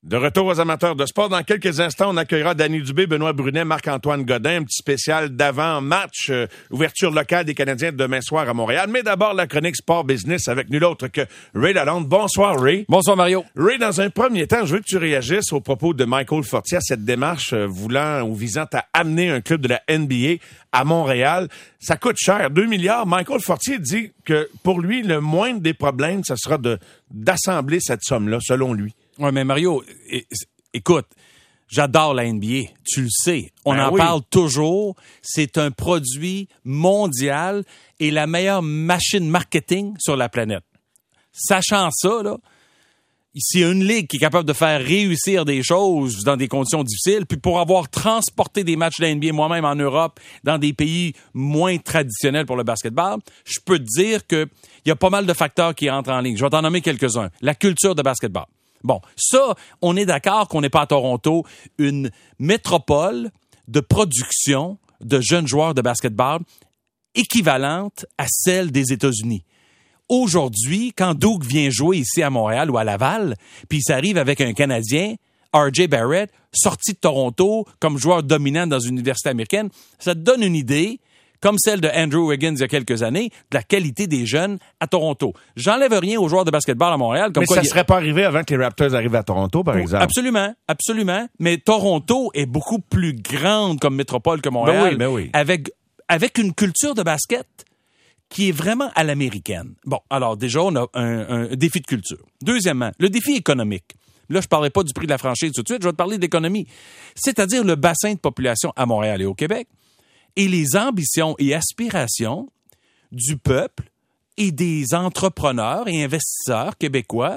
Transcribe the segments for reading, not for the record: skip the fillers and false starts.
De retour aux amateurs de sport. Dans quelques instants, on accueillera Danny Dubé, Benoît Brunet, Marc-Antoine Godin. Un petit spécial d'avant-match, ouverture locale des Canadiens demain soir à Montréal. Mais d'abord, la chronique Sport Business avec nul autre que Ray Lalonde. Bonsoir, Ray. Bonsoir, Mario. Ray, dans un premier temps, je veux que tu réagisses au propos de Michael Fortier à cette démarche voulant ou visant à amener un club de la NBA à Montréal. Ça coûte cher, 2 milliards. Michael Fortier dit que pour lui, le moindre des problèmes, ça sera d'assembler cette somme-là, selon lui. Oui, mais Mario, écoute, j'adore la NBA, tu le sais. On en parle toujours. C'est un produit mondial et la meilleure machine marketing sur la planète. Sachant ça, là, s'il y a une ligue qui est capable de faire réussir des choses dans des conditions difficiles, puis pour avoir transporté des matchs de la NBA moi-même en Europe, dans des pays moins traditionnels pour le basketball, je peux te dire qu'il y a pas mal de facteurs qui entrent en ligne. Je vais t'en nommer quelques-uns. La culture de basketball. Bon, ça, on est d'accord qu'on n'est pas à Toronto une métropole de production de jeunes joueurs de basketball équivalente à celle des États-Unis. Aujourd'hui, quand Duke vient jouer ici à Montréal ou à Laval, puis il s'arrive avec un Canadien, R.J. Barrett, sorti de Toronto comme joueur dominant dans une université américaine, ça te donne une idée, comme celle de Andrew Wiggins il y a quelques années, de la qualité des jeunes à Toronto. J'enlève rien aux joueurs de basketball à Montréal. Mais ça ne serait pas arrivé avant que les Raptors arrivent à Toronto, par exemple. Absolument, absolument. Mais Toronto est beaucoup plus grande comme métropole que Montréal, ben oui. avec une culture de basket qui est vraiment à l'américaine. Bon, alors déjà, on a un défi de culture. Deuxièmement, le défi économique. Là, je ne parlerai pas du prix de la franchise tout de suite, je vais te parler d'économie. C'est-à-dire le bassin de population à Montréal et au Québec et les ambitions et aspirations du peuple et des entrepreneurs et investisseurs québécois,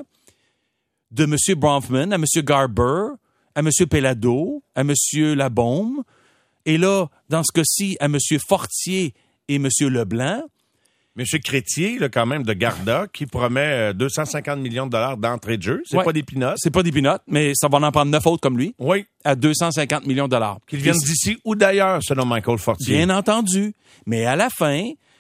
de M. Bronfman à M. Garber, à M. Pellado, à M. Labaume, et là, dans ce cas-ci, à M. Fortier et M. Leblanc. M. Crétier, là, quand même, de Garda, qui promet 250 millions de dollars d'entrée de jeu. C'est pas des peanuts. C'est pas des peanuts, mais ça va en prendre 9 autres comme lui. Oui. À 250 millions de dollars. Qu'ils viennent d'ici ou d'ailleurs, selon Michael Fortier. Bien entendu. Mais à la fin,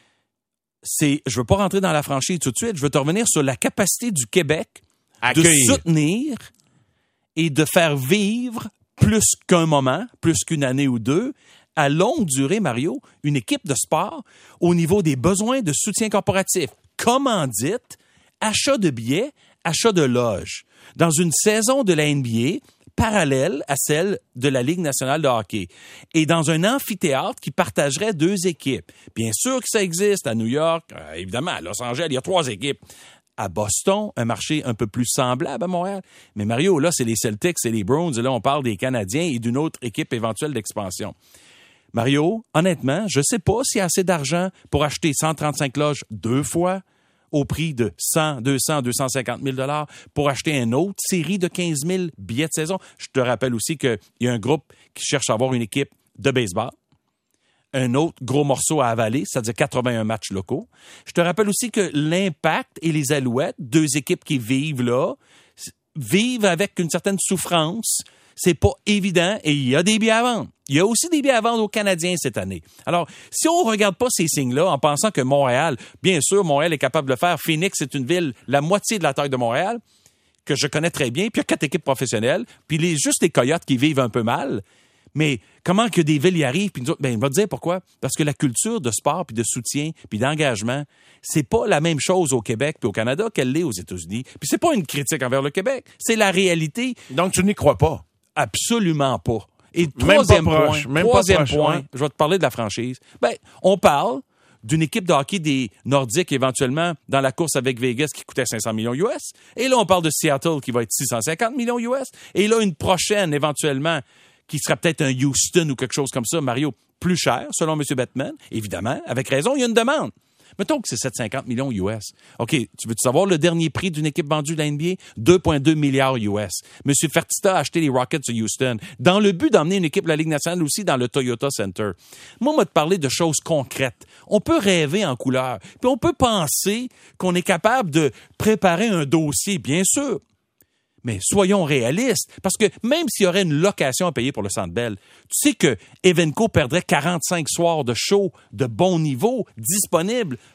je veux pas rentrer dans la franchise tout de suite, je veux te revenir sur la capacité du Québec de soutenir et de faire vivre plus qu'un moment, plus qu'une année ou deux, à longue durée, Mario, une équipe de sport au niveau des besoins de soutien corporatif, commandite, achat de billets, achat de loges. Dans une saison de la NBA parallèle à celle de la Ligue nationale de hockey et dans un amphithéâtre qui partagerait 2 équipes. Bien sûr que ça existe à New York, évidemment, à Los Angeles, il y a 3 équipes. À Boston, un marché un peu plus semblable à Montréal. Mais Mario, là, c'est les Celtics et les Browns. Et là, on parle des Canadiens et d'une autre équipe éventuelle d'expansion. Mario, honnêtement, je sais pas s'il y a assez d'argent pour acheter 135 loges 2 fois au prix de 100, 200, 250 000 $ pour acheter une autre série de 15 000 billets de saison. Je te rappelle aussi qu'il y a un groupe qui cherche à avoir une équipe de baseball. Un autre gros morceau à avaler, c'est-à-dire 81 matchs locaux. Je te rappelle aussi que l'Impact et les Alouettes, 2 équipes qui vivent là, vivent avec une certaine souffrance. C'est pas évident et il y a des billets à vendre. Il y a aussi des billets à vendre aux Canadiens cette année. Alors, si on regarde pas ces signes-là en pensant que Montréal, bien sûr, Montréal est capable de le faire. Phoenix, c'est une ville la moitié de la taille de Montréal, que je connais très bien, puis il y a 4 équipes professionnelles, puis juste les Coyotes qui vivent un peu mal. Mais comment que des villes y arrivent? Puis nous autres, on va te dire pourquoi. Parce que la culture de sport, puis de soutien, puis d'engagement, c'est pas la même chose au Québec puis au Canada qu'elle l'est aux États-Unis. Puis c'est pas une critique envers le Québec, c'est la réalité. Donc tu n'y crois pas? Absolument pas. Et troisième point, je vais te parler de la franchise. On parle d'une équipe de hockey des Nordiques éventuellement dans la course avec Vegas qui coûtait 500 millions US. Et là, on parle de Seattle qui va être 650 millions US. Et là, une prochaine éventuellement qui sera peut-être un Houston ou quelque chose comme ça, Mario, plus cher, selon M. Bettman. Évidemment, avec raison, il y a une demande. Mettons que c'est 750 millions US. OK, tu veux-tu savoir le dernier prix d'une équipe vendue de la NBA? 2,2 milliards US. M. Fertitta a acheté les Rockets de Houston dans le but d'emmener une équipe de la Ligue nationale aussi dans le Toyota Center. Moi, on va te parler de choses concrètes. On peut rêver en couleur. Puis on peut penser qu'on est capable de préparer un dossier, bien sûr. Mais soyons réalistes, parce que même s'il y aurait une location à payer pour le Centre Bell, tu sais que Evenco perdrait 45 soirs de show de bon niveau disponibles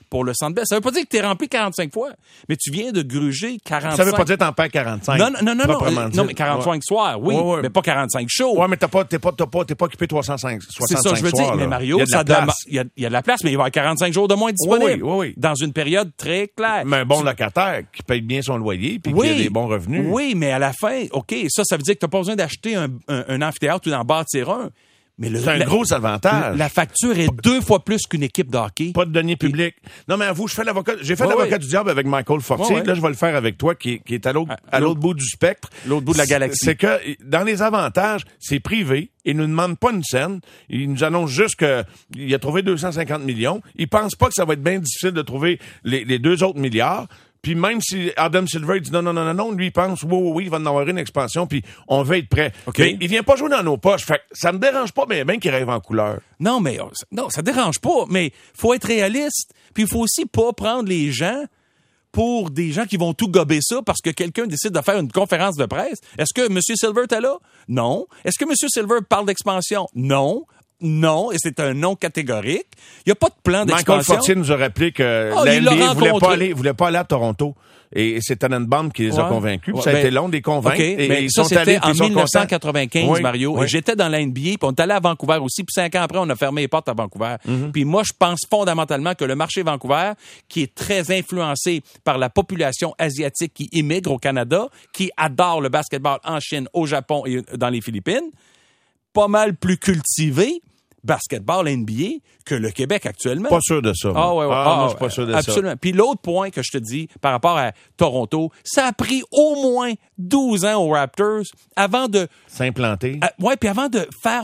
pour le Centre Bell. Ça veut pas dire que t'es rempli 45 fois, mais tu viens de gruger 45. Ça veut pas dire que t'en perds 45. Non, mais 45 soirs, oui, mais pas 45 shows. Ouais, mais t'es pas occupé 365 C'est ça, je veux dire. Mais Mario, il y a de la place, mais il va y avoir 45 jours de moins disponibles. Oui. Dans une période très claire. Mais un bon locataire qui paye bien son loyer puis qui a des bons revenus. Oui, mais à la fin, OK, ça veut dire que t'as pas besoin d'acheter un amphithéâtre ou d'en bâtir un. Mais c'est un gros avantage. La facture est 2 fois plus qu'une équipe de hockey. Pas de deniers publics. Non, mais avoue, j'ai fait l'avocat du diable avec Michael Fortier. Là, je vais le faire avec toi, qui est à l'autre bout du spectre. L'autre bout de la galaxie. C'est que, dans les avantages, c'est privé. Ils nous demandent pas une scène. Ils nous annoncent juste qu'il a trouvé 250 millions. Ils pensent pas que ça va être bien difficile de trouver les 2 autres milliards. Puis même si Adam Silver dit non, lui il pense oui, il va en avoir une expansion puis on va être prêt. Okay. Mais il vient pas jouer dans nos poches. Fait que ça me dérange pas mais bien qu'il rêve en couleur. Non, ça dérange pas, mais faut être réaliste. Puis il faut aussi pas prendre les gens pour des gens qui vont tout gober ça parce que quelqu'un décide de faire une conférence de presse. Est-ce que M. Silver est là? Non. Est-ce que M. Silver parle d'expansion? Non, et c'est un non catégorique. Il n'y a pas de plan d'expansion. Michael Fortier nous a rappelé que la NBA voulait pas aller à Toronto. Et c'est Tannenbaum qui les a convaincus. Ça a été long de les convaincre. Okay, mais ils sont allés en 1995, Mario. Et j'étais dans la NBA, puis on est allé à Vancouver aussi. Puis 5 ans après, on a fermé les portes à Vancouver. Puis moi, je pense fondamentalement que le marché Vancouver, qui est très influencé par la population asiatique qui immigre au Canada, qui adore le basketball en Chine, au Japon et dans les Philippines, pas mal plus cultivé basketball NBA que le Québec actuellement. Pas sûr de ça. Moi, je suis pas sûr de ça. Absolument. Puis l'autre point que je te dis par rapport à Toronto, ça a pris au moins 12 ans aux Raptors avant de s'implanter. Puis avant de faire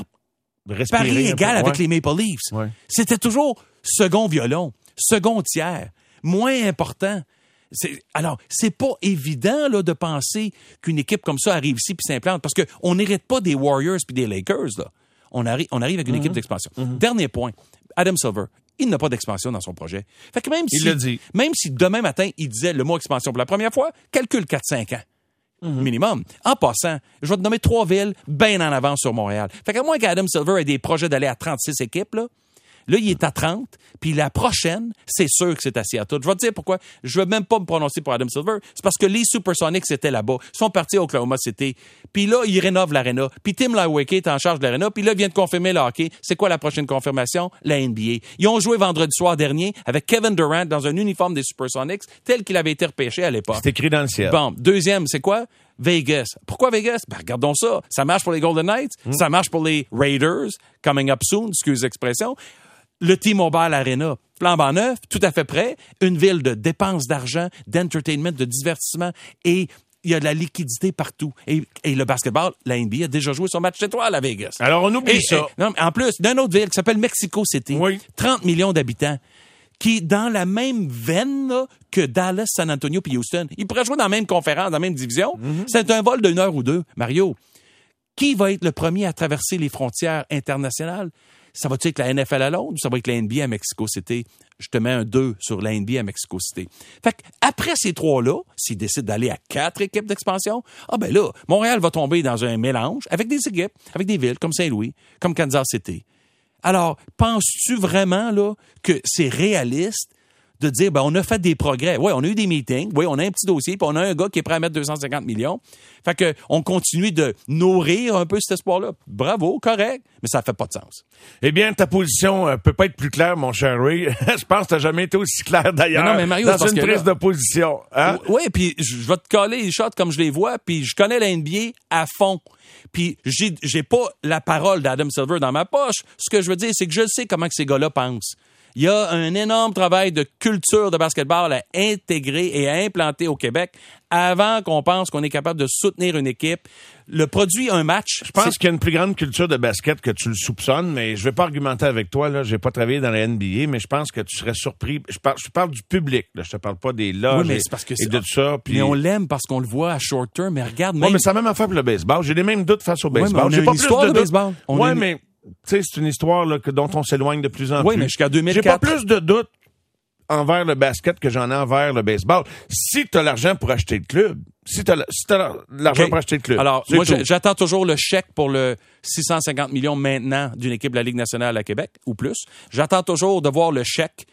pari égal avec les Maple Leafs. Ouais. C'était toujours second violon, second tiers, moins important. Alors, c'est pas évident là de penser qu'une équipe comme ça arrive ici puis s'implante parce que on n'hérite pas des Warriors puis des Lakers là. On arrive avec une équipe d'expansion. Dernier point, Adam Silver, il n'a pas d'expansion dans son projet. Fait que même si demain matin, il disait le mot expansion pour la première fois, calcule 4-5 ans. Minimum. En passant, je vais te nommer 3 villes bien en avance sur Montréal. Fait qu'à moins qu'Adam Silver ait des projets d'aller à 36 équipes, là, il est à 30, puis la prochaine, c'est sûr que c'est à Seattle. Je vais te dire pourquoi. Je veux même pas me prononcer pour Adam Silver. C'est parce que les Supersonics étaient là-bas. Ils sont partis à Oklahoma City. Puis là, ils rénovent l'aréna. Puis Tim Lawake est en charge de l'aréna. Puis là, il vient de confirmer le hockey. C'est quoi la prochaine confirmation? La NBA. Ils ont joué vendredi soir dernier avec Kevin Durant dans un uniforme des Supersonics tel qu'il avait été repêché à l'époque. C'est écrit dans le ciel. Bon, deuxième, c'est quoi? Vegas. Pourquoi Vegas? Regardons ça. Ça marche pour les Golden Knights. Ça marche pour les Raiders. Coming up soon, excuse l'expression. Le T-Mobile Arena, flambant neuf, tout à fait prêt, une ville de dépenses d'argent, d'entertainment, de divertissement, et il y a de la liquidité partout. Et le basketball, la NBA a déjà joué son match étoile à Vegas. Alors, on oublie ça. Non, en plus, d'une autre ville qui s'appelle Mexico City, 30 millions d'habitants, qui est dans la même veine là, que Dallas, San Antonio puis Houston. Ils pourraient jouer dans la même conférence, dans la même division. C'est un vol d'1 heure ou 2. Mario, qui va être le premier à traverser les frontières internationales? Ça va-tu être la NFL à Londres ou ça va être la NBA à Mexico City? Je te mets un 2 sur la NBA à Mexico City. Fait qu'après ces 3-là, s'ils décident d'aller à 4 équipes d'expansion, là, Montréal va tomber dans un mélange avec des équipes, avec des villes comme Saint-Louis, comme Kansas City. Alors, penses-tu vraiment là que c'est réaliste de dire, on a fait des progrès. Oui, on a eu des meetings. Oui, on a un petit dossier. Puis on a un gars qui est prêt à mettre 250 millions. Fait que on continue de nourrir un peu cet espoir-là. Bravo, correct. Mais ça fait pas de sens. Eh bien, ta position peut pas être plus claire, mon cher Ray. Je pense que t'as jamais été aussi clair, d'ailleurs. Non, mais Mario, dans une prise de position. Hein? Oui, puis je vais te coller les shots comme je les vois. Puis je connais la NBA à fond. Puis j'ai pas la parole d'Adam Silver dans ma poche. Ce que je veux dire, c'est que je sais comment que ces gars-là pensent. Il y a un énorme travail de culture de basketball à intégrer et à implanter au Québec avant qu'on pense qu'on est capable de soutenir une équipe. Le produit, un match... Je pense qu'il y a une plus grande culture de basket que tu le soupçonnes, mais je vais pas argumenter avec toi. Là, j'ai pas travaillé dans la NBA, mais je pense que tu serais surpris. Je parle du public. Là. Je te parle pas des loges et de tout ça. Puis... Mais on l'aime parce qu'on le voit à short term. Mais regarde, même... mais ça a même affaire pour le baseball. J'ai les mêmes doutes face au baseball. J'ai pas plus de baseball. Mais... Tu sais, c'est une histoire là, dont on s'éloigne de plus en plus. Oui, mais jusqu'à 2004. J'ai pas plus de doutes envers le basket que j'en ai envers le baseball. Si tu as l'argent pour acheter le club, si t'as l'argent pour acheter le club. Alors, moi, j'attends toujours le chèque pour le 650 millions maintenant d'une équipe de la Ligue nationale à Québec, ou plus. J'attends toujours de voir le chèque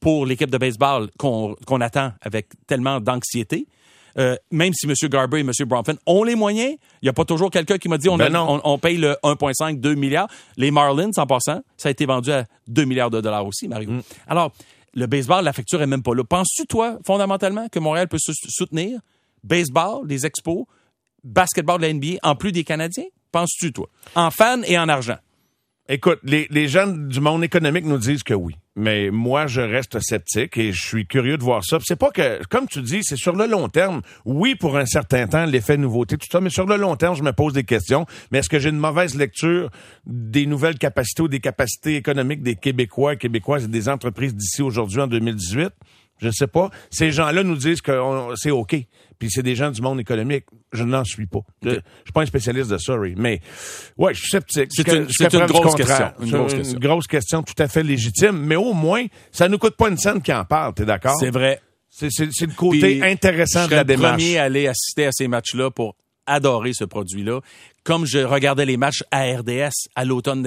pour l'équipe de baseball qu'on attend avec tellement d'anxiété. Même si M. Garber et M. Bronfman ont les moyens, il n'y a pas toujours quelqu'un qui m'a dit on paye le 1,5, 2 milliards. Les Marlins, en passant, ça a été vendu à 2 milliards de dollars aussi, Mario. Alors, le baseball, la facture est même pas là. Penses-tu, toi, fondamentalement, que Montréal peut soutenir baseball, les expos, basketball de la NBA, en plus des Canadiens? Penses-tu, toi? En fans et en argent? Écoute, les gens du monde économique nous disent que oui. Mais moi, je reste sceptique et je suis curieux de voir ça. Puis c'est pas que, comme tu dis, c'est sur le long terme. Oui, pour un certain temps, l'effet nouveauté, tout ça, mais sur le long terme, je me pose des questions. Mais est-ce que j'ai une mauvaise lecture des nouvelles capacités ou des capacités économiques des Québécois et Québécoises et des entreprises d'ici aujourd'hui en 2018? Je ne sais pas. Ces gens-là nous disent que c'est OK. Puis c'est des gens du monde économique. Je n'en suis pas. Je suis pas un spécialiste de ça, Ray. Mais ouais, je suis sceptique. C'est une grosse question. Une grosse question tout à fait légitime. Mais au moins, ça nous coûte pas une scène qui en parle. T'es d'accord? C'est vrai. C'est le côté Puis, intéressant de la démarche. Je serais le premier à aller assister à ces matchs-là pour adorer ce produit-là. Comme je regardais les matchs à RDS à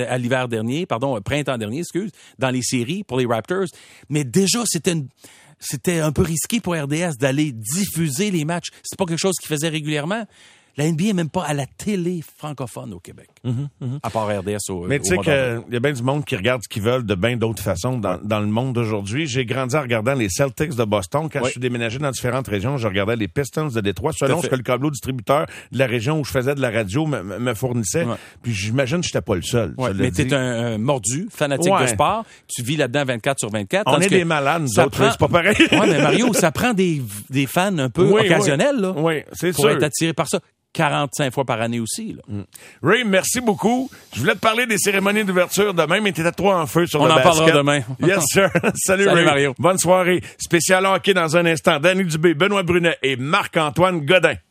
printemps dernier, dans les séries pour les Raptors. Mais déjà, c'était un peu risqué pour RDS d'aller diffuser les matchs. C'est pas quelque chose qu'ils faisaient régulièrement. La NBA n'est même pas à la télé francophone au Québec. À part RDS au Mais tu sais qu'il y a bien du monde qui regarde ce qu'ils veulent de bien d'autres façons dans le monde d'aujourd'hui. J'ai grandi en regardant les Celtics de Boston. Quand je suis déménagé dans différentes régions, je regardais les Pistons de Détroit selon ce que le câbleau distributeur de la région où je faisais de la radio me fournissait. Ouais. Puis j'imagine que j'étais pas le seul. Ouais, mais t'es un mordu, fanatique de sport. Tu vis là-dedans 24/24. On est des malades, nous autres. C'est pas pareil. Oui, mais Mario, ça prend des fans un peu occasionnels là, c'est pour être attiré par ça. 45 fois par année aussi. Là. Ray, merci beaucoup. Je voulais te parler des cérémonies d'ouverture demain, mais t'étais trop en feu sur le basket. On en parlera demain. Yes, sir. Salut Ray. Mario. Bonne soirée. Spécial hockey dans un instant. Danny Dubé, Benoît Brunet et Marc-Antoine Godin.